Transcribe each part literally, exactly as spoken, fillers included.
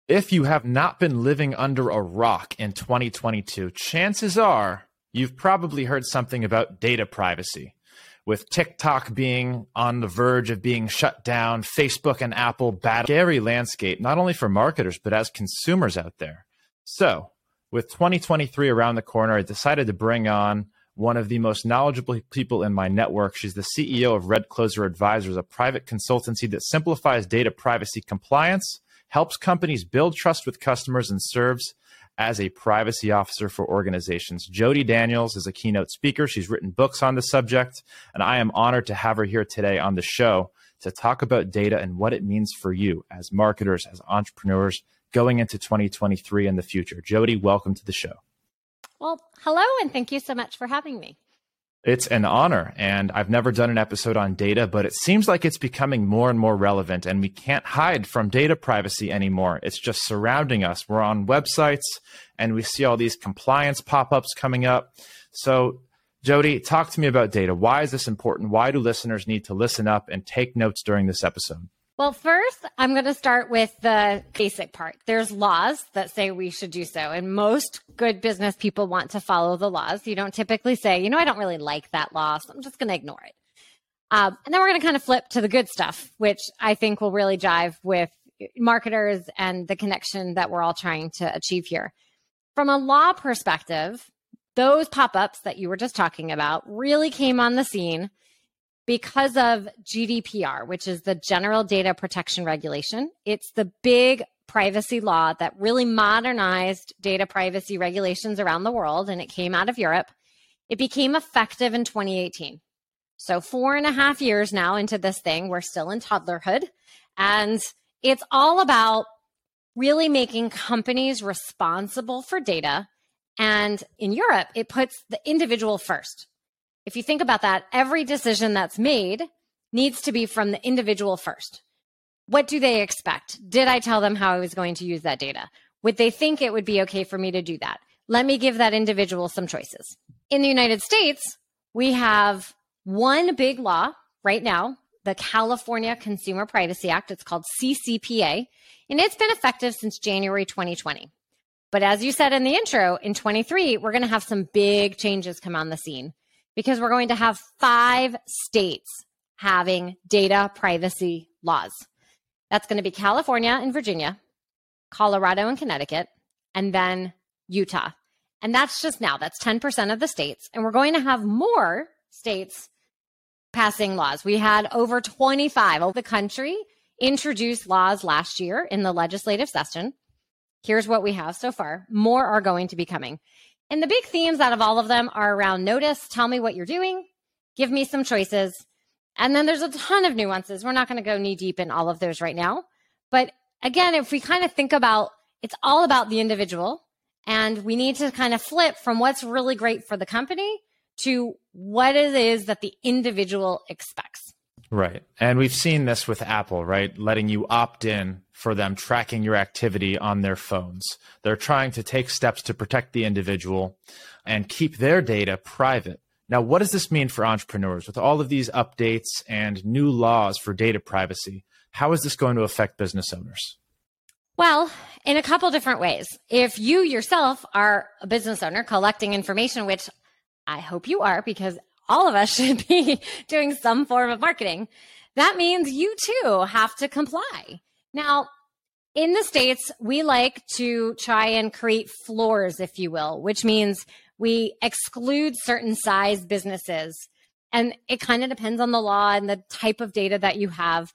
If you have not been living under a rock in twenty twenty-two, chances are you've probably heard something about data privacy. With TikTok being on the verge of being shut down, Facebook and Apple battle, scary landscape, not only for marketers, but as consumers out there. So with twenty twenty-three around the corner, I decided to bring on one of the most knowledgeable people in my network. She's the C E O of Red Closer Advisors, a private consultancy that simplifies data privacy compliance, helps companies build trust with customers, and serves as a privacy officer for organizations. Jodi Daniels is a keynote speaker. She's written books on the subject, and I am honored to have her here today on the show to talk about data and what it means for you as marketers, as entrepreneurs going into twenty twenty-three and the future. Jodi, welcome to the show. Well, hello, and thank you so much for having me. It's an honor, and I've never done an episode on data, but it seems like it's becoming more and more relevant, and we can't hide from data privacy anymore. It's just surrounding us. We're on websites, and we see all these compliance pop-ups coming up. So, Jodi, talk to me about data. Why is this important? Why do listeners need to listen up and take notes during this episode? Well, first, I'm going to start with the basic part. There's laws that say we should do so, and most good business people want to follow the laws. You don't typically say, you know, I don't really like that law, so I'm just going to ignore it. Um, and then we're going to kind of flip to the good stuff, which I think will really jive with marketers and the connection that we're all trying to achieve here. From a law perspective, those pop-ups that you were just talking about really came on the scene because of G D P R, which is the General Data Protection Regulation. It's the big privacy law that really modernized data privacy regulations around the world, and it came out of Europe. It became effective in twenty eighteen. So four and a half years now into this thing, we're still in toddlerhood, and it's all about really making companies responsible for data. And in Europe, it puts the individual first. If you think about that, every decision that's made needs to be from the individual first. What do they expect? Did I tell them how I was going to use that data? Would they think it would be okay for me to do that? Let me give that individual some choices. In the United States, we have one big law right now, the California Consumer Privacy Act. It's called C C P A, and it's been effective since January twenty twenty. But as you said in the intro, in twenty-three, we're going to have some big changes come on the scene, because we're going to have five states having data privacy laws. That's going to be California and Virginia, Colorado and Connecticut, and then Utah. And that's just now. That's ten percent of the states. And we're going to have more states passing laws. We had over twenty-five of the country introduced laws last year in the legislative session. Here's what we have so far. More are going to be coming. And the big themes out of all of them are around notice, tell me what you're doing, give me some choices. And then there's a ton of nuances. We're not going to go knee deep in all of those right now. But again, if we kind of think about, it's all about the individual, and we need to kind of flip from what's really great for the company to what it is that the individual expects. Right. And we've seen this with Apple, right? Letting you opt in for them tracking your activity on their phones. They're trying to take steps to protect the individual and keep their data private. Now, what does this mean for entrepreneurs with all of these updates and new laws for data privacy? How is this going to affect business owners? Well, in a couple different ways. If you yourself are a business owner collecting information, which I hope you are, because all of us should be doing some form of marketing, that means you too have to comply. Now, in the States, we like to try and create floors, if you will, which means we exclude certain size businesses. And it kind of depends on the law and the type of data that you have.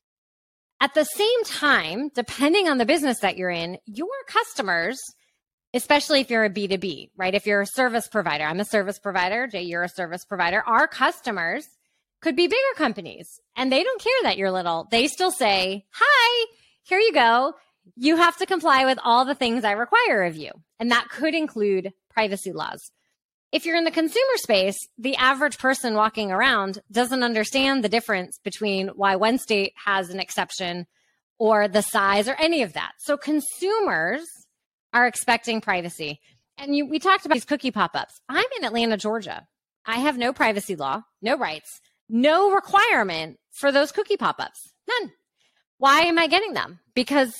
At the same time, depending on the business that you're in, your customers, especially if you're a B two B, right? If you're a service provider, I'm a service provider, Jay, you're a service provider. Our customers could be bigger companies, and they don't care that you're little. They still say, hi, here you go. You have to comply with all the things I require of you. And that could include privacy laws. If you're in the consumer space, the average person walking around doesn't understand the difference between why one state has an exception or the size or any of that. So consumers are expecting privacy. And you, we talked about these cookie pop-ups. I'm in Atlanta, Georgia. I have no privacy law, no rights, no requirement for those cookie pop-ups, none. Why am I getting them? Because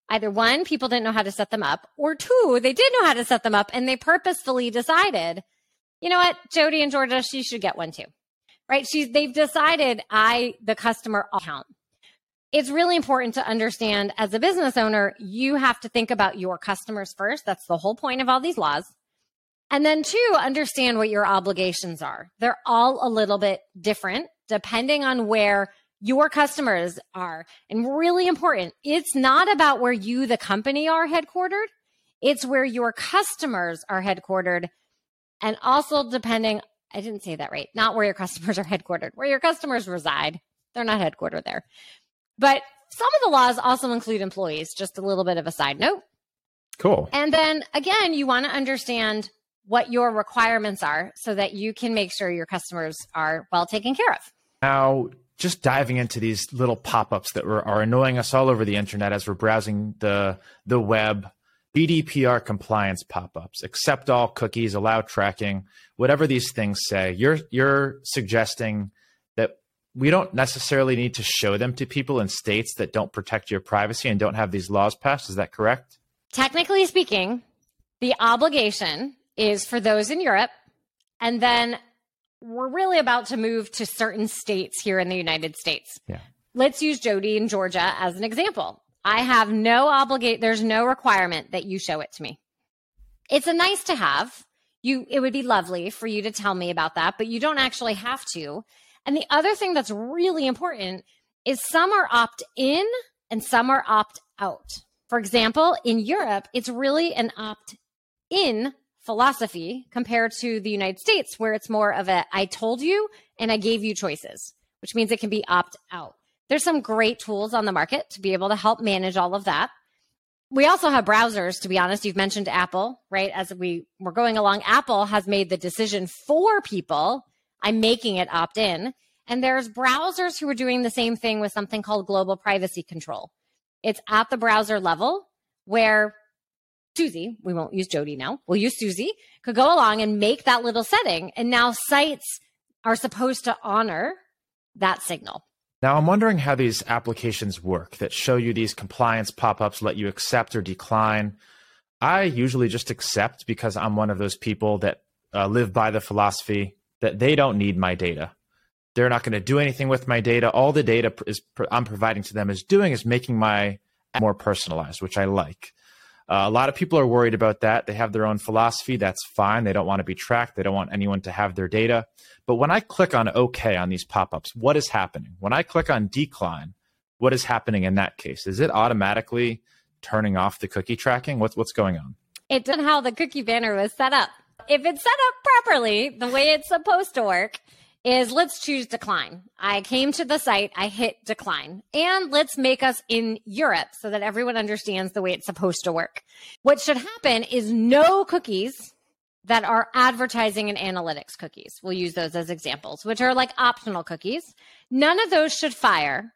Either one, people didn't know how to set them up, or two, they did know how to set them up and they purposefully decided, you know what, Jody and Georgia, she should get one too, right? She's, they've decided I, the customer, account. It's really important to understand as a business owner, you have to think about your customers first. That's the whole point of all these laws. And then two, understand what your obligations are. They're all a little bit different depending on where your customers are. And really important, it's not about where you, the company, are headquartered. It's where your customers are headquartered. And also depending, I didn't say that right, not where your customers are headquartered, where your customers reside. They're not headquartered there. But some of the laws also include employees, just a little bit of a side note. Cool. And then again, you want to understand what your requirements are so that you can make sure your customers are well taken care of. Now, just diving into these little pop-ups that were, are annoying us all over the internet as we're browsing the, the web, G D P R compliance pop-ups, accept all cookies, allow tracking, whatever these things say, you're, you're suggesting that we don't necessarily need to show them to people in states that don't protect your privacy and don't have these laws passed. Is that correct? Technically speaking, the obligation is for those in Europe, and then we're really about to move to certain states here in the United States. Yeah. Let's use Jody in Georgia as an example. I have no obligate. There's no requirement that you show it to me. It's a nice to have. You, it would be lovely for you to tell me about that, but you don't actually have to. And the other thing that's really important is some are opt in and some are opt out. For example, in Europe, it's really an opt in philosophy compared to the United States, where it's more of a, I told you and I gave you choices, which means it can be opt out. There's some great tools on the market to be able to help manage all of that. We also have browsers, to be honest. You've mentioned Apple, right? As we were going along, Apple has made the decision for people. I'm making it opt in. And there's browsers who are doing the same thing with something called global privacy control. It's at the browser level where Susie, we won't use Jody now, we'll use Susie, could go along and make that little setting. And now sites are supposed to honor that signal. Now, I'm wondering how these applications work that show you these compliance pop-ups, let you accept or decline. I usually just accept because I'm one of those people that uh, live by the philosophy that they don't need my data. They're not going to do anything with my data. All the data is I'm providing to them is doing is making my app more personalized, which I like. Uh, a lot of people are worried about that. They have their own philosophy. That's fine. They don't want to be tracked. They don't want anyone to have their data. But when I click on OK on these pop-ups, what is happening? When I click on decline, what is happening in that case? Is it automatically turning off the cookie tracking? What's, what's going on? It's on how the cookie banner was set up. If it's set up properly, the way it's supposed to work is let's choose decline. I came to the site, I hit decline, and let's make us in Europe so that everyone understands the way it's supposed to work. What should happen is no cookies that are advertising and analytics cookies. We'll use those as examples, which are like optional cookies. None of those should fire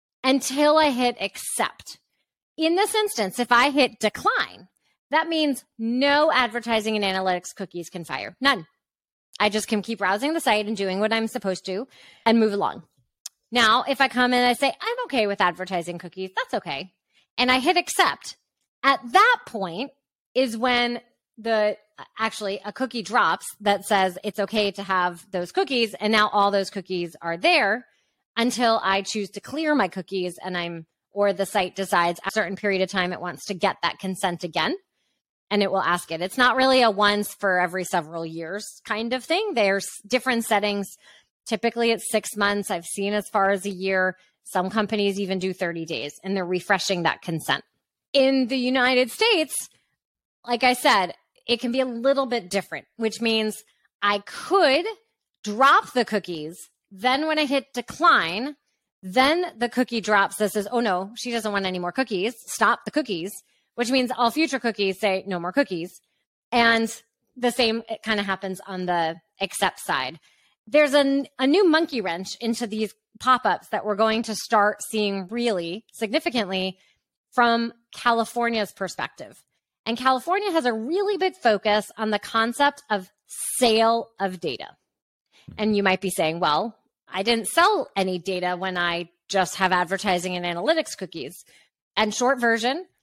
until I hit accept. In this instance, if I hit decline, that means no advertising and analytics cookies can fire. None. I just can keep browsing the site and doing what I'm supposed to and move along. Now, if I come in and I say, I'm okay with advertising cookies, that's okay. And I hit accept. At that point is when the actually a cookie drops that says it's okay to have those cookies. And now all those cookies are there until I choose to clear my cookies and I'm, or the site decides a certain period of time it wants to get that consent again. And it will ask it. It's not really a once for every several years kind of thing. There's different settings. Typically, it's six months. I've seen as far as a year. Some companies even do thirty days, and they're refreshing that consent. In the United States, like I said, it can be a little bit different, which means I could drop the cookies. Then when I hit decline, then the cookie drops that says, oh, no, she doesn't want any more cookies. Stop the cookies. Which means all future cookies say no more cookies. And the same, it kind of happens on the accept side. There's a, a new monkey wrench into these pop-ups that we're going to start seeing really significantly from California's perspective. And California has a really big focus on the concept of sale of data. And you might be saying, well, I didn't sell any data when I just have advertising and analytics cookies. And short version,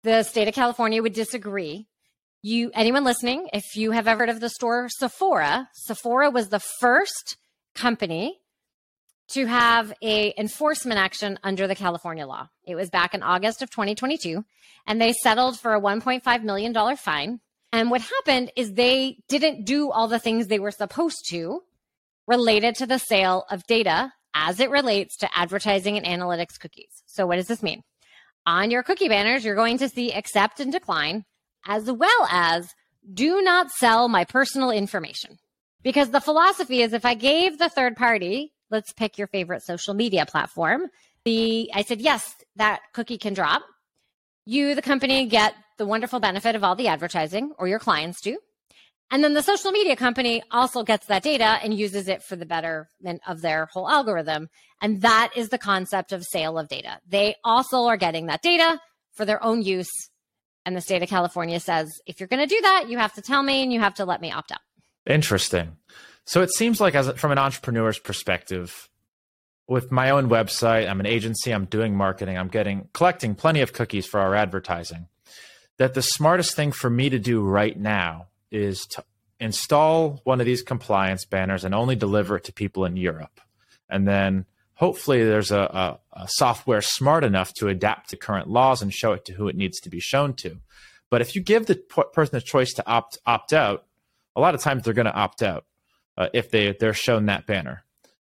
the state of California would disagree. You, anyone listening, if you have ever heard of the store Sephora, Sephora was the first company to have a enforcement action under the California law. It was back in August of twenty twenty-two, and they settled for a one point five million dollars fine. And what happened is they didn't do all the things they were supposed to related to the sale of data as it relates to advertising and analytics cookies. So what does this mean? On your cookie banners, you're going to see accept and decline, as well as do not sell my personal information. Because the philosophy is if I gave the third party, let's pick your favorite social media platform, the I said, yes, that cookie can drop. You, the company, get the wonderful benefit of all the advertising, or your clients do. And then the social media company also gets that data and uses it for the betterment of their whole algorithm. And that is the concept of sale of data. They also are getting that data for their own use. And the state of California says, if you're going to do that, you have to tell me and you have to let me opt out. Interesting. So it seems like, as from an entrepreneur's perspective, with my own website, I'm an agency, I'm doing marketing, I'm getting collecting plenty of cookies for our advertising, that the smartest thing for me to do right now is to install one of these compliance banners and only deliver it to people in Europe. And then hopefully there's a, a, a software smart enough to adapt to current laws and show it to who it needs to be shown to. But if you give the p- person a choice to opt opt out, a lot of times they're going to opt out uh, if they, they're shown that banner.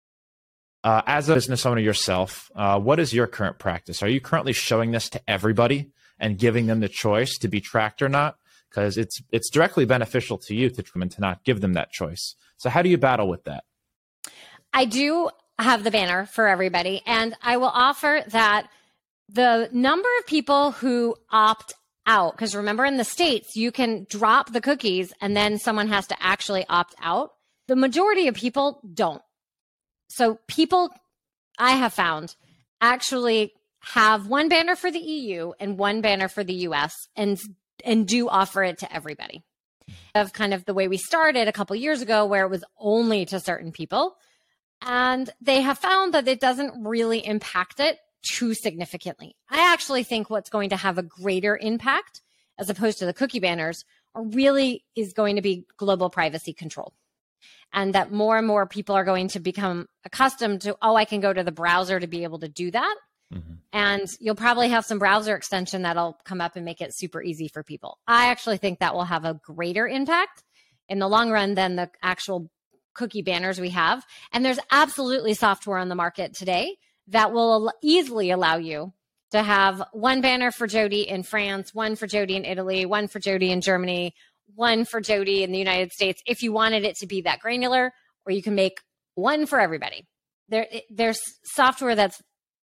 Uh, as a business owner yourself, uh, what is your current practice? Are you currently showing this to everybody and giving them the choice to be tracked or not? Because it's it's directly beneficial to you to to not give them that choice. So how do you battle with that? I do have the banner for everybody, and I will offer that the number of people who opt out, because remember in the States, you can drop the cookies and then someone has to actually opt out. The majority of people don't. So people, I have found, actually have one banner for the E U and one banner for the U S and and do offer it to everybody. Of kind of the way we started a couple years ago, where it was only to certain people. And they have found that it doesn't really impact it too significantly. I actually think what's going to have a greater impact, as opposed to the cookie banners, really is going to be global privacy control. And that more and more people are going to become accustomed to, oh, I can go to the browser to be able to do that. Mm-hmm. And you'll probably have some browser extension that'll come up and make it super easy for people. I actually think that will have a greater impact in the long run than the actual cookie banners we have. And there's absolutely software on the market today that will easily allow you to have one banner for Jody in France, one for Jody in Italy, one for Jody in Germany, one for Jody in the United States, if you wanted it to be that granular, or you can make one for everybody. There, there's software that's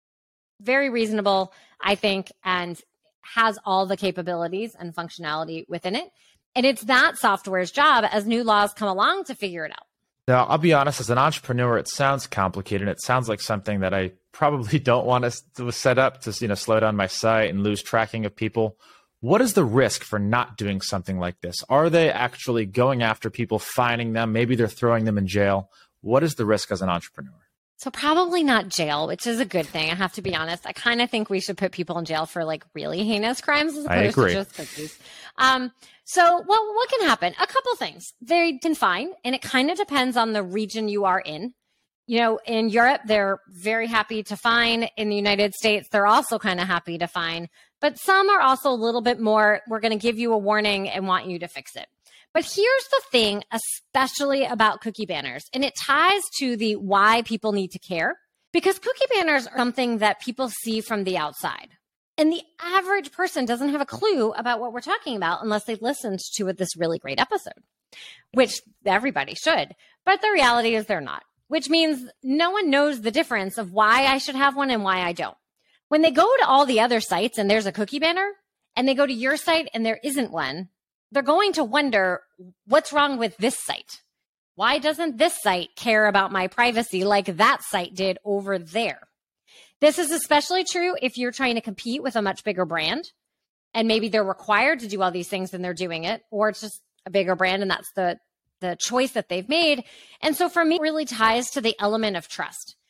very reasonable, I think, and has all the capabilities and functionality within it. And it's that software's job as new laws come along to figure it out. Now, I'll be honest, as an entrepreneur, it sounds complicated. It sounds like something that I probably don't want to set up to, you know, slow down my site and lose tracking of people. What is the risk for not doing something like this? Are they actually going after people, finding them? Maybe they're throwing them in jail. What is the risk as an entrepreneur? So probably not jail, which is a good thing. I have to be honest. I kind of think we should put people in jail for like really heinous crimes as opposed to just cookies. Um, so what, what can happen? A couple things. They can fine, and it kind of depends on the region you are in. You know, in Europe, they're very happy to fine. In the United States, they're also kind of happy to fine. But some are also a little bit more, we're going to give you a warning and want you to fix it. But here's the thing, especially about cookie banners, and it ties to the why people need to care, because cookie banners are something that people see from the outside. And the average person doesn't have a clue about what we're talking about unless they've listened to this really great episode, which everybody should. But the reality is they're not, which means no one knows the difference of why I should have one and why I don't. When they go to all the other sites and there's a cookie banner, and they go to your site and there isn't one, they're going to wonder, what's wrong with this site? Why doesn't this site care about my privacy like that site did over there? This is especially true if you're trying to compete with a much bigger brand, and maybe they're required to do all these things and they're doing it, or it's just a bigger brand and that's the, the choice that they've made. And so for me, it really ties to the element of trust.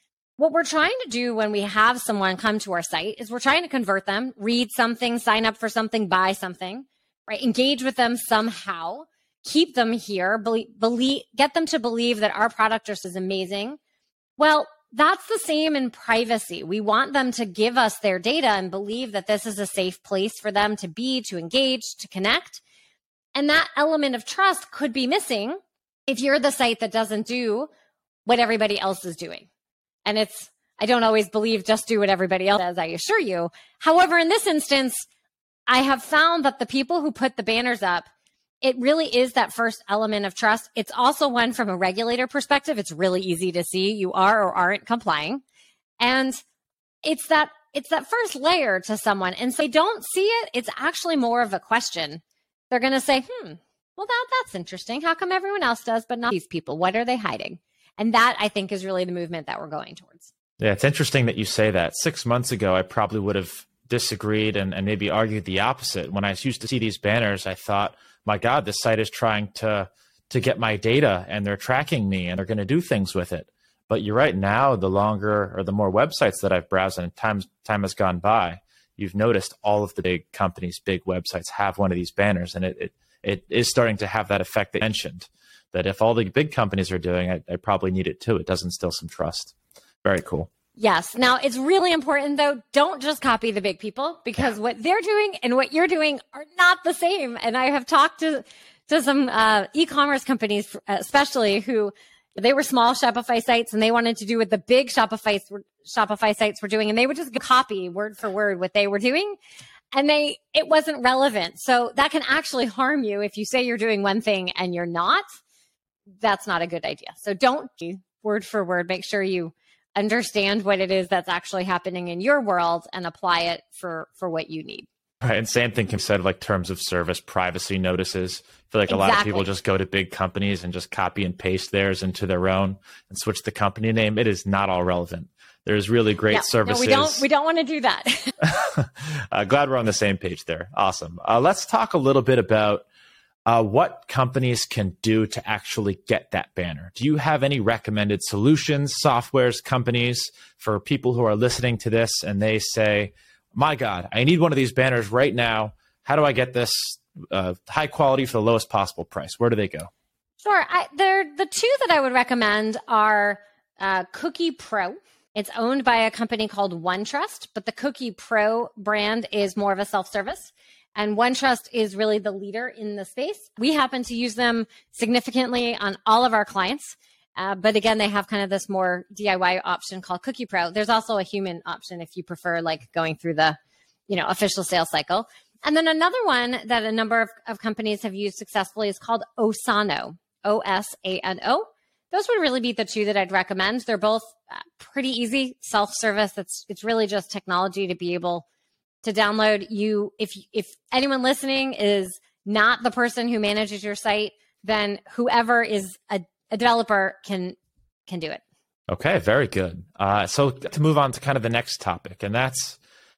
what we're trying to do when we have someone come to our site is we're trying to convert them, read something, sign up for something, buy something, right? Engage with them somehow, keep them here, believe, believe, get them to believe that our product just is amazing. Well, that's the same in privacy. We want them to give us their data and believe that this is a safe place for them to be, to engage, to connect. And that element of trust could be missing if you're the site that doesn't do what everybody else is doing. And it's, I don't always believe just do what everybody else does, I assure you. However, in this instance, I have found that the people who put the banners up, it really is that first element of trust. It's also one from a regulator perspective. It's really easy to see you are or aren't complying. And it's that it's that first layer to someone. And so they don't see it. It's actually more of a question. They're going to say, hmm, well, that, that's interesting. How come everyone else does, but not these people? What are they hiding? And that, I think, is really the movement that we're going towards. Yeah, it's interesting that you say that. Six months ago, I probably would have disagreed and, and maybe argued the opposite. When I used to see these banners, I thought, my God, this site is trying to to get my data and they're tracking me and they're going to do things with it. But you're right. Now, the longer or the more websites that I've browsed and time, time has gone by, you've noticed all of the big companies, big websites have one of these banners. And it it, it is starting to have that effect that you mentioned, that if all the big companies are doing it, I probably need it too. It does instill some trust. Very cool. Yes. Now, it's really important, though, don't just copy the big people, because yeah. what they're doing and what you're doing are not the same. And I have talked to, to some uh, e-commerce companies, especially, who they were small Shopify sites and they wanted to do what the big Shopify, Shopify sites were doing. And they would just copy word for word what they were doing. And they it wasn't relevant. So that can actually harm you if you say you're doing one thing and you're not. That's not a good idea. So don't word for word. Make sure you understand what it is that's actually happening in your world and apply it for, for what you need. Right. And same thing can be said of like terms of service, privacy notices. I feel like a exactly. lot of people just go to big companies and just copy and paste theirs into their own and switch the company name. It is not all relevant. There's really great yeah. services. No, we don't, we don't want to do that. uh, glad we're on the same page there. Awesome. Uh, let's talk a little bit about Uh, what companies can do to actually get that banner. Do you have any recommended solutions, softwares, companies for people who are listening to this and they say, my God, I need one of these banners right now. How do I get this uh, high quality for the lowest possible price? Where do they go? Sure. I, they're, the two that I would recommend are uh, Cookie Pro. It's owned by a company called OneTrust, but the Cookie Pro brand is more of a self-service. And OneTrust is really the leader in the space. We happen to use them significantly on all of our clients. Uh, but again, they have kind of this more D I Y option called Cookie Pro. There's also a human option if you prefer like going through the, you know, official sales cycle. And then another one that a number of, of companies have used successfully is called Osano, O S A N O. Those would really be the two that I'd recommend. They're both uh, pretty easy, self-service. It's, it's really just technology to be able to download. You, if if anyone listening is not the person who manages your site, then whoever is a, a developer can can do it. Okay, very good. Uh, so to move on to kind of the next topic, and that's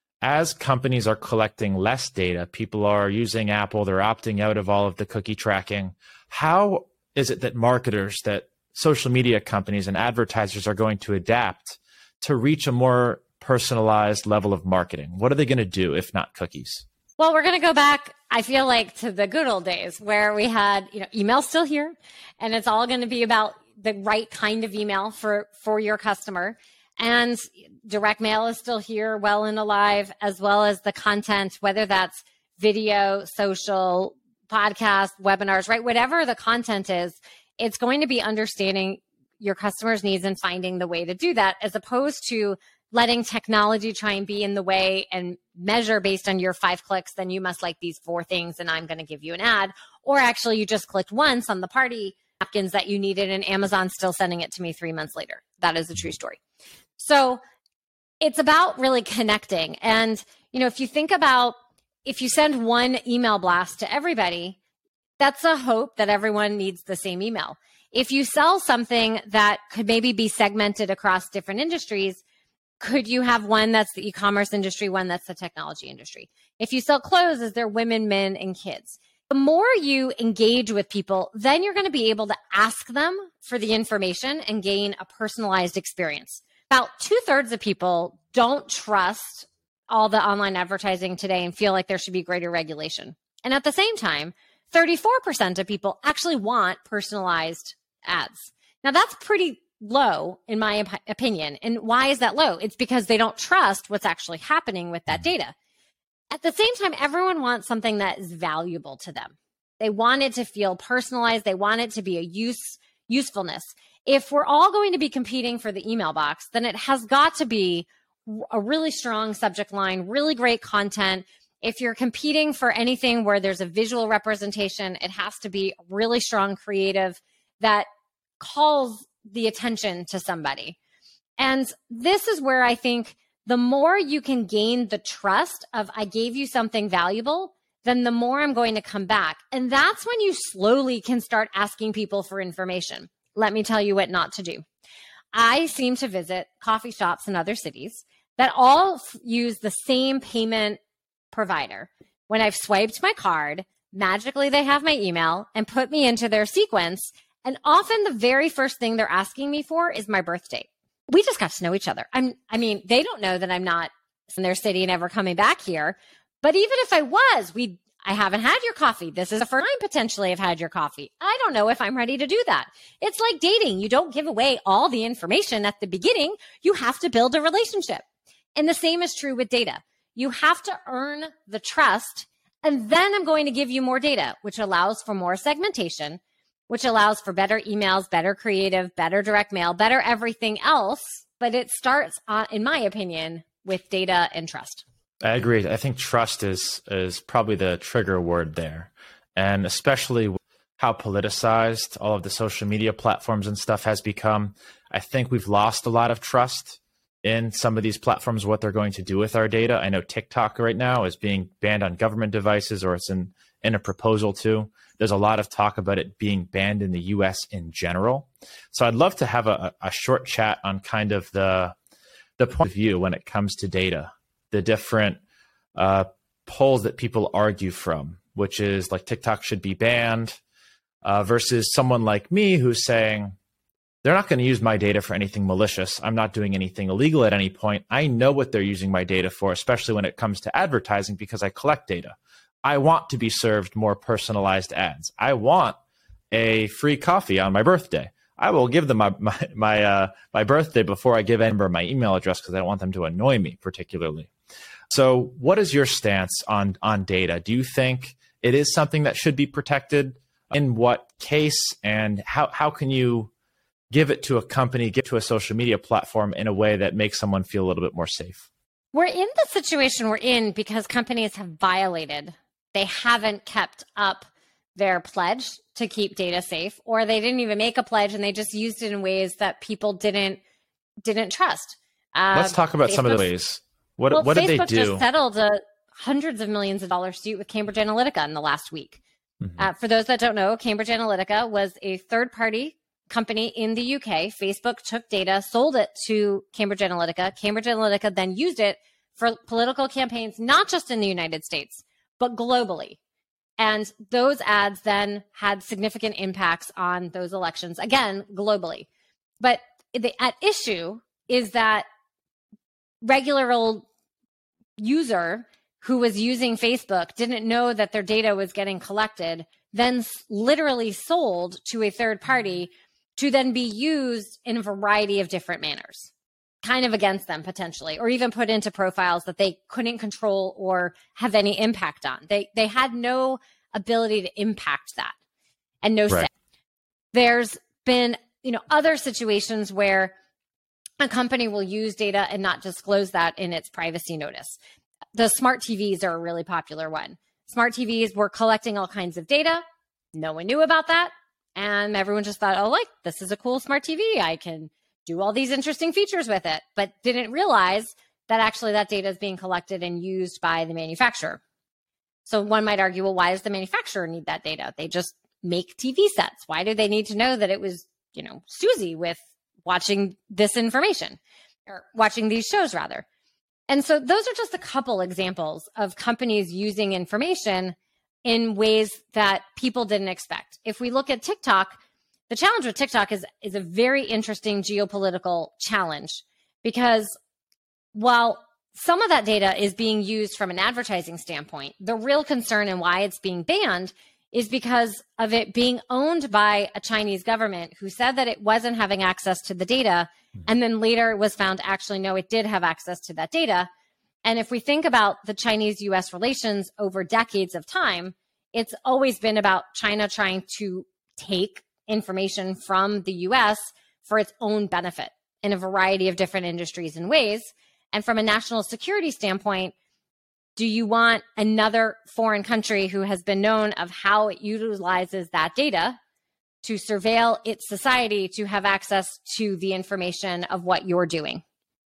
as companies are collecting less data, people are using Apple, they're opting out of all of the cookie tracking. How is it that marketers, that social media companies and advertisers are going to adapt to reach a more personalized level of marketing? What are they going to do if not cookies? Well, we're going to go back, I feel like, to the good old days where we had, you know, email's still here, and it's all going to be about the right kind of email for, for your customer. And direct mail is still here, well and alive, as well as the content, whether that's video, social, podcast, webinars, right? Whatever the content is, it's going to be understanding your customers' needs and finding the way to do that, as opposed to letting technology try and be in the way and measure based on your five clicks, then you must like these four things and I'm going to give you an ad. Or actually you just clicked once on the party napkins that you needed and Amazon's still sending it to me three months later. That is a true story. So it's about really connecting. And, you know, if you think about, if you send one email blast to everybody, that's a hope that everyone needs the same email. If you sell something that could maybe be segmented across different industries, could you have one that's the e-commerce industry, one that's the technology industry? If you sell clothes, is there women, men, and kids? The more you engage with people, then you're going to be able to ask them for the information and gain a personalized experience. About two thirds of people don't trust all the online advertising today and feel like there should be greater regulation. And at the same time, thirty-four percent of people actually want personalized ads. Now that's pretty low in my op- opinion. And why is that low? It's because they don't trust what's actually happening with that data. At the same time, everyone wants something that is valuable to them. They want it to feel personalized. They want it to be a use usefulness. If we're all going to be competing for the email box, then it has got to be a really strong subject line, really great content. If you're competing for anything where there's a visual representation, it has to be really strong creative that calls the attention to somebody. And this is where I think the more you can gain the trust of I gave you something valuable, then the more I'm going to come back. And that's when you slowly can start asking people for information. Let me tell you what not to do. I seem to visit coffee shops in other cities that all f- use the same payment provider. When I've swiped my card, magically they have my email and put me into their sequence. And often the very first thing they're asking me for is my birth date. We just got to know each other. I'm, I mean, they don't know that I'm not in their city and ever coming back here. But even if I was, we, I haven't had your coffee. This is the first time potentially I've had your coffee. I don't know if I'm ready to do that. It's like dating. You don't give away all the information at the beginning. You have to build a relationship. And the same is true with data. You have to earn the trust. And then I'm going to give you more data, which allows for more segmentation, which allows for better emails, better creative, better direct mail, better everything else. But it starts, uh, in my opinion, with data and trust. I agree. I think trust is is probably the trigger word there. And especially how politicized all of the social media platforms and stuff has become. I think we've lost a lot of trust in some of these platforms, what they're going to do with our data. I know TikTok right now is being banned on government devices, or it's in, in a proposal to. There's a lot of talk about it being banned in the U S in general. So I'd love to have a, a short chat on kind of the, the point of view when it comes to data, the different uh, polls that people argue from, which is like TikTok should be banned uh, versus someone like me who's saying, they're not going to use my data for anything malicious. I'm not doing anything illegal at any point. I know what they're using my data for, especially when it comes to advertising, because I collect data. I want to be served more personalized ads. I want a free coffee on my birthday. I will give them my my my, uh, my birthday before I give Amber my email address because I don't want them to annoy me particularly. So what is your stance on, on data? Do you think it is something that should be protected? In what case? And how, how can you give it to a company, give it to a social media platform in a way that makes someone feel a little bit more safe? We're in the situation we're in because companies have violated. They haven't kept up their pledge to keep data safe, or they didn't even make a pledge and they just used it in ways that people didn't didn't trust. Uh, Let's talk about some of the ways. What, well, what did Facebook they do? just settled a hundreds of millions of dollars suit with Cambridge Analytica in the last week. Mm-hmm. Uh, for those that don't know, Cambridge Analytica was a third-party company in the U K. Facebook took data, sold it to Cambridge Analytica. Cambridge Analytica then used it for political campaigns, not just in the United States, but globally. And those ads then had significant impacts on those elections, again, globally. But the at issue is that regular old user who was using Facebook didn't know that their data was getting collected, then literally sold to a third party to then be used in a variety of different manners, kind of against them potentially, or even put into profiles that they couldn't control or have any impact on. They they had no ability to impact that and no say. Right. There's been, you know, other situations where a company will use data and not disclose that in its privacy notice. The smart T Vs are a really popular one. Smart T Vs were collecting all kinds of data. No one knew about that. And everyone just thought, oh, like, this is a cool smart T V. I can do all these interesting features with it, but didn't realize that actually that data is being collected and used by the manufacturer. So one might argue, well, why does the manufacturer need that data? They just make T V sets. Why do they need to know that it was, you know, Susie with watching this information or watching these shows rather? And so those are just a couple examples of companies using information in ways that people didn't expect. If we look at TikTok, the challenge with TikTok is, is a very interesting geopolitical challenge Because while some of that data is being used from an advertising standpoint, the real concern and why it's being banned is because of it being owned by a Chinese government who said that it wasn't having access to the data. And then later it was found actually, no, it did have access to that data. And if we think about the Chinese-U S relations over decades of time, it's always been about China trying to take information from the U S for its own benefit in a variety of different industries and ways. And from a national security standpoint, do you want another foreign country who has been known of how it utilizes that data to surveil its society to have access to the information of what you're doing?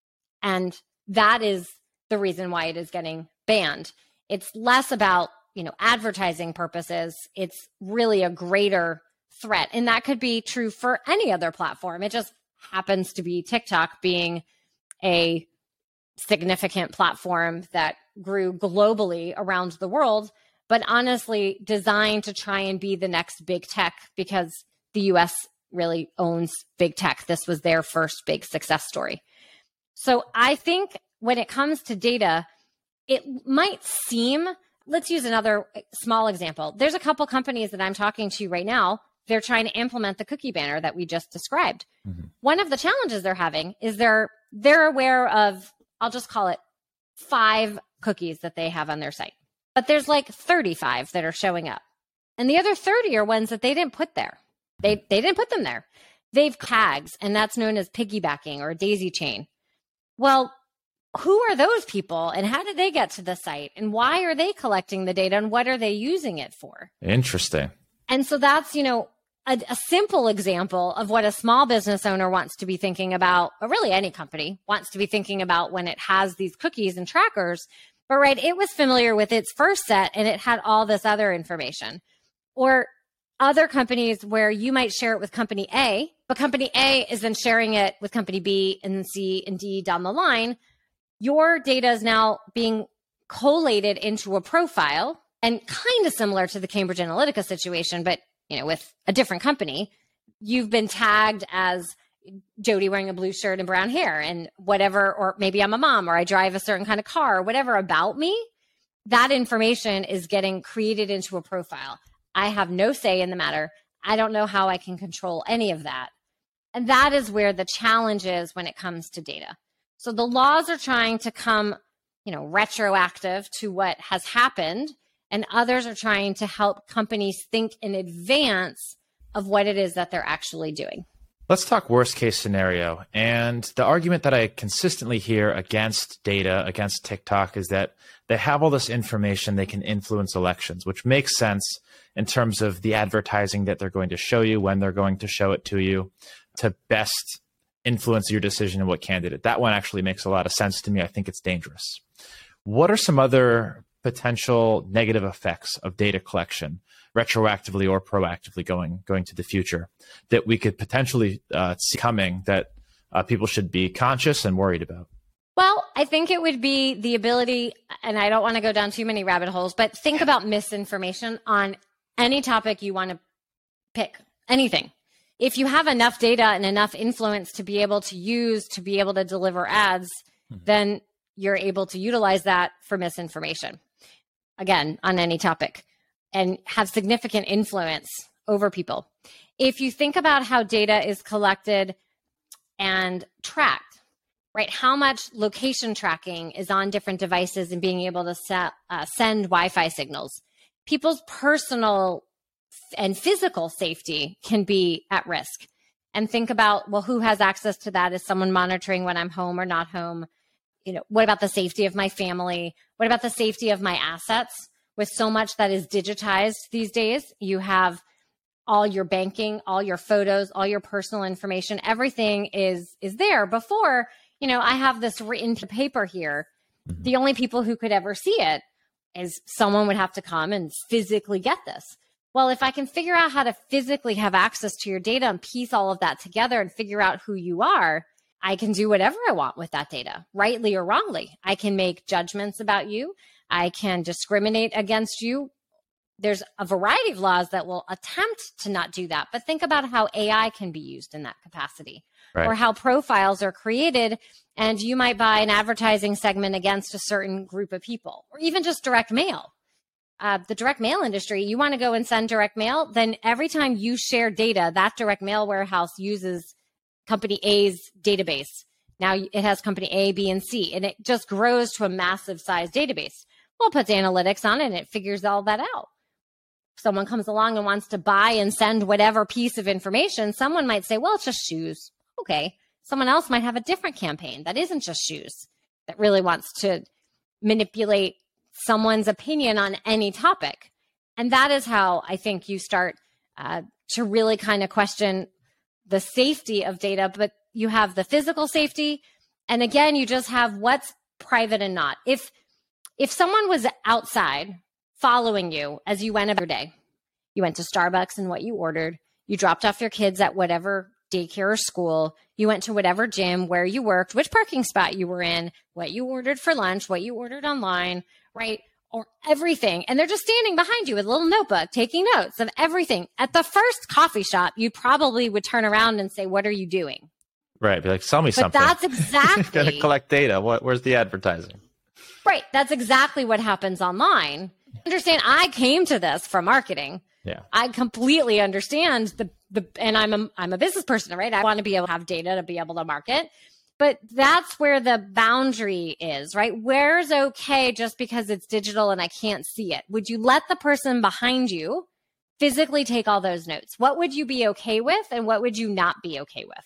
And that is the reason why it is getting banned. It's less about, you know, advertising purposes. It's really a greater threat. And that could be true for any other platform. It just happens to be TikTok being a significant platform that grew globally around the world, but honestly designed to try and be the next big tech because the U S really owns big tech. This was their first big success story. So I think when it comes to data, it might seem, let's use another small example. There's a couple companies that I'm talking to right now. They're trying to implement the cookie banner that we just described. Mm-hmm. One of the challenges they're having is they're they're aware of, I'll just call it five cookies that they have on their site. But there's like thirty-five that are showing up. And the other thirty are ones that they didn't put there. They they didn't put them there. They've tags, and that's known as piggybacking or daisy chain. Well, who are those people and how did they get to the site? And why are they collecting the data and what are they using it for? Interesting. And so that's, you know, a, a simple example of what a small business owner wants to be thinking about, or really any company wants to be thinking about when it has these cookies and trackers. But right, it was familiar with its first set and it had all this other information. Or other companies where you might share it with company A, but company A is then sharing it with company B and C and D down the line. Your data is now being collated into a profile, and kind of similar to the Cambridge Analytica situation, but you know, with a different company. You've been tagged as Jody wearing a blue shirt and brown hair and whatever, or maybe I'm a mom or I drive a certain kind of car or whatever about me. That information is getting created into a profile. I have no say in the matter. I don't know how I can control any of that. And that is where the challenge is when it comes to data. So the laws are trying to come, you know, retroactive to what has happened, and others are trying to help companies think in advance of what it is that they're actually doing. Let's talk worst case scenario. And the argument that I consistently hear against data, against TikTok, is that they have all this information, they can influence elections, which makes sense in terms of the advertising that they're going to show you, when they're going to show it to you, to best influence your decision in what candidate. That one actually makes a lot of sense to me. I think it's dangerous. What are some other potential negative effects of data collection, retroactively or proactively going going to the future, that we could potentially uh, see coming that uh, people should be conscious and worried about? Well, I think it would be the ability, and I don't want to go down too many rabbit holes, but think about misinformation on any topic you want to pick, anything. If you have enough data and enough influence to be able to use to be able to deliver ads, mm-hmm. then you're able to utilize that for misinformation, again, on any topic, and have significant influence over people. If you think about how data is collected and tracked, right? How much location tracking is on different devices and being able to set, uh, send Wi-Fi signals. People's personal and physical safety can be at risk. And think about, well, who has access to that? Is someone monitoring when I'm home or not home? You know, what about the safety of my family? What about the safety of my assets? With so much that is digitized these days, you have all your banking, all your photos, all your personal information, everything is is there. Before, you know, I have this written to paper here. Mm-hmm. The only people who could ever see it is someone would have to come and physically get this. Well, if I can figure out how to physically have access to your data and piece all of that together and figure out who you are, I can do whatever I want with that data, rightly or wrongly. I can make judgments about you. I can discriminate against you. There's a variety of laws that will attempt to not do that. But think about how A I can be used in that capacity, or how profiles are created. And you might buy an advertising segment against a certain group of people, or even just direct mail. Uh, the direct mail industry, you want to go and send direct mail, then every time you share data, that direct mail warehouse uses company A's database. Now it has company A, B, and C, and it just grows to a massive size database. Well, it puts analytics on it, and it figures all that out. Someone comes along and wants to buy and send whatever piece of information, someone might say, well, it's just shoes. Okay. Someone else might have a different campaign that isn't just shoes, that really wants to manipulate someone's opinion on any topic. And that is how I think you start uh, to really kind of question the safety of data, but you have the physical safety. And again, you just have what's private and not. If, if someone was outside following you as you went every day, you went to Starbucks and what you ordered, you dropped off your kids at whatever daycare or school, you went to whatever gym, where you worked, which parking spot you were in, what you ordered for lunch, what you ordered online, right? Or everything. And they're just standing behind you with a little notebook, taking notes of everything. At the first coffee shop, you probably would turn around and say, what are you doing? Right. Be like, sell me but something. That's exactly. Got to collect data. What, where's the advertising? Right. That's exactly what happens online. Understand, I came to this from marketing. Yeah. I completely understand the, the, and I'm a, I'm a business person, right? I want to be able to have data to be able to market. But that's where the boundary is, right? Where's okay just because it's digital and I can't see it? Would you let the person behind you physically take all those notes? What would you be okay with and what would you not be okay with?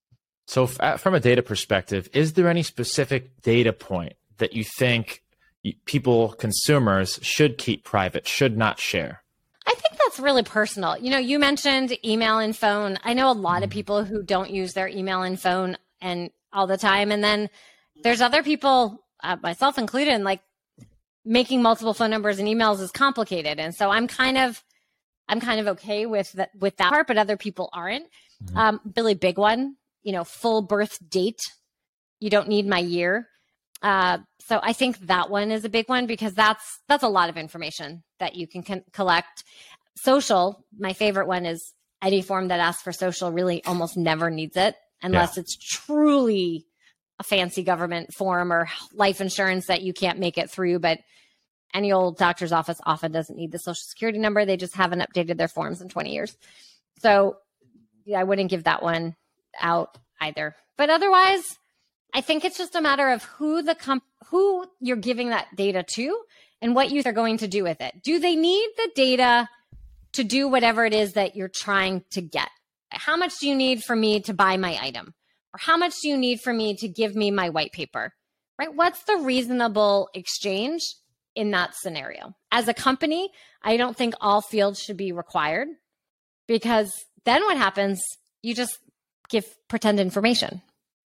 So f- from a data perspective, is there any specific data point that you think people, consumers, should keep private, should not share? I think that's really personal. You know, you mentioned email and phone. I know a lot of people who don't use their email and phone and all the time. And then there's other people, uh, myself included, like making multiple phone numbers and emails is complicated. And so I'm kind of, I'm kind of okay with that, with that part, but other people aren't. Mm-hmm. Um, really big one, you know, full birth date. You don't need my year. Uh, so I think that one is a big one because that's, that's a lot of information that you can con- collect. Social, my favorite one is any form that asks for social really almost never needs it. Unless yeah. it's truly a fancy government form or life insurance that you can't make it through. But any old doctor's office often doesn't need the social security number. They just haven't updated their forms in twenty years. So yeah, I wouldn't give that one out either. But otherwise, I think it's just a matter of who the comp- who you're giving that data to and what you are going to do with it. Do they need the data to do whatever it is that you're trying to get? How much do you need for me to buy my item? Or how much do you need for me to give me my white paper? Right? What's the reasonable exchange in that scenario? As a company, I don't think all fields should be required because then what happens? You just give pretend information.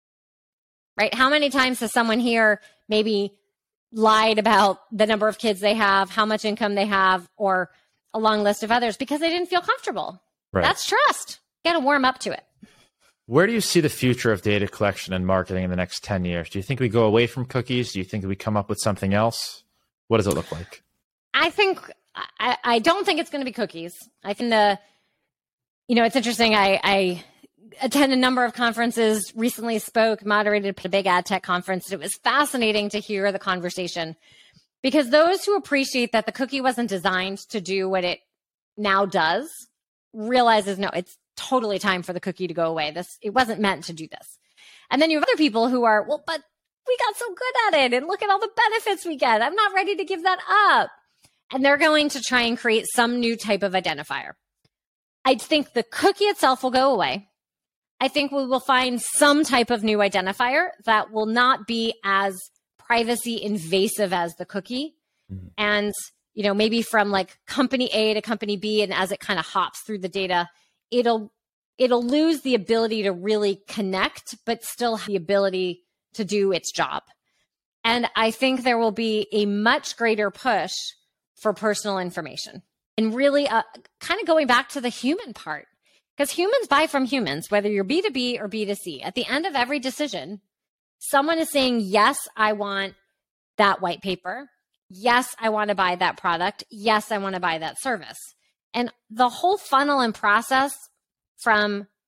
Right? How many times has someone here maybe lied about the number of kids they have, how much income they have, or a long list of others because they didn't feel comfortable? Right. That's trust. You got to warm up to it. Where do you see the future of data collection and marketing in the next ten years? Do you think we go away from cookies? Do you think we come up with something else? What does it look like? I think, I, I don't think it's going to be cookies. I think the, you know, it's interesting. I, I attend a number of conferences, recently spoke, moderated a big ad tech conference. It was fascinating to hear the conversation because those who appreciate that the cookie wasn't designed to do what it now does realizes, no, it's totally time for the cookie to go away. This, it wasn't meant to do this. And then you have other people who are, well, but we got so good at it and look at all the benefits we get. I'm not ready to give that up. And they're going to try and create some new type of identifier. I think the cookie itself will go away. I think we will find some type of new identifier that will not be as privacy invasive as the cookie. Mm-hmm. And, you know, maybe from like company A to company B, and as it kind of hops through the data, it'll it'll lose the ability to really connect, but still have the ability to do its job. And I think there will be a much greater push for personal information and really uh, kind of going back to the human part, because humans buy from humans, whether you're B two B or B two C. At the end of every decision, someone is saying, yes, I want that white paper. Yes, I want to buy that product. Yes, I want to buy that service. And the whole funnel and process from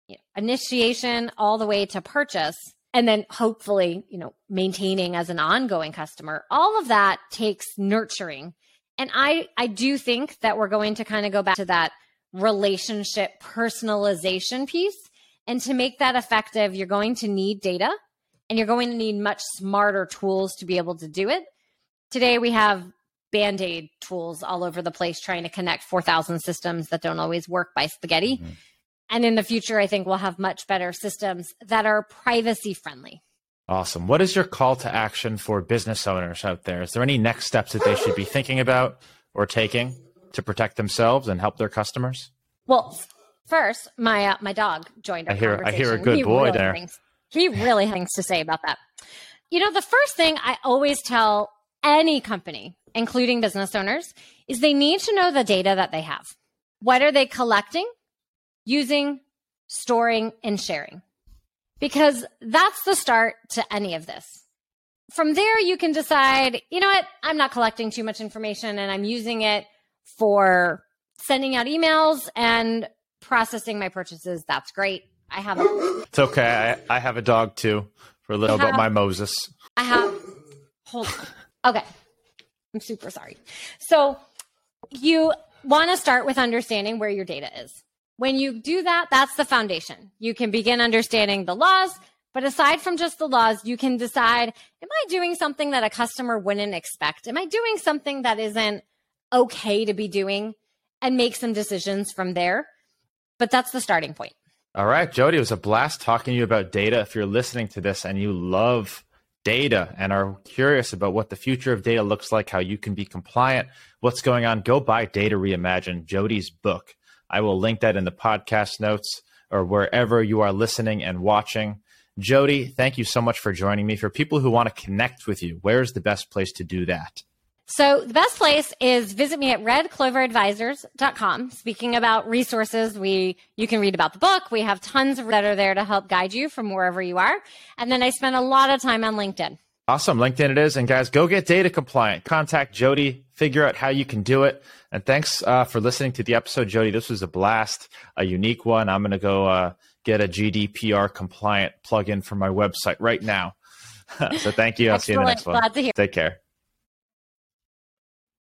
you know, initiation all the way to purchase, and then hopefully, you know, maintaining as an ongoing customer, all of that takes nurturing. And I, I do think that we're going to kind of go back to that relationship personalization piece. And to make that effective, you're going to need data, and you're going to need much smarter tools to be able to do it. Today, we have Band-Aid tools all over the place trying to connect four thousand systems that don't always work by spaghetti. Mm-hmm. And in the future, I think we'll have much better systems that are privacy friendly. Awesome. What is your call to action for business owners out there? Is there any next steps that they should be thinking about or taking to protect themselves and help their customers? Well, first, my uh, my dog joined our I hear, conversation. I hear a good he boy really there. Thinks, he really has things to say about that. You know, the first thing I always tell any company, including business owners, is they need to know the data that they have. What are they collecting, using, storing, and sharing? Because that's the start to any of this. From there, you can decide, you know what, I'm not collecting too much information and I'm using it for sending out emails and processing my purchases. That's great. I have a- It's okay. I, I have a dog too, for a little have, about my Moses. I have, hold on. Okay. I'm super sorry. So you want to start with understanding where your data is. When you do that, that's the foundation. You can begin understanding the laws, but aside from just the laws, you can decide, am I doing something that a customer wouldn't expect? Am I doing something that isn't okay to be doing? And make some decisions from there. But that's the starting point. All right, Jody, it was a blast talking to you about data. If you're listening to this and you love data and are curious about what the future of data looks like, how you can be compliant, what's going on, go buy Data Reimagined, Jody's book. I will link that in the podcast notes or wherever you are listening and watching. Jody, thank you so much for joining me. For people who want to connect with you, where's the best place to do that? So the best place is visit me at red clover advisors dot com. Speaking about resources, we you can read about the book. We have tons that are there to help guide you from wherever you are. And then I spend a lot of time on LinkedIn. Awesome. LinkedIn it is. And guys, go get data compliant. Contact Jody. Figure out how you can do it. And thanks uh, for listening to the episode, Jody. This was a blast, a unique one. I'm going to go uh, get a G D P R compliant plugin for my website right now. So thank you. I'll Excellent. see you in the next one. Glad to hear. Take care.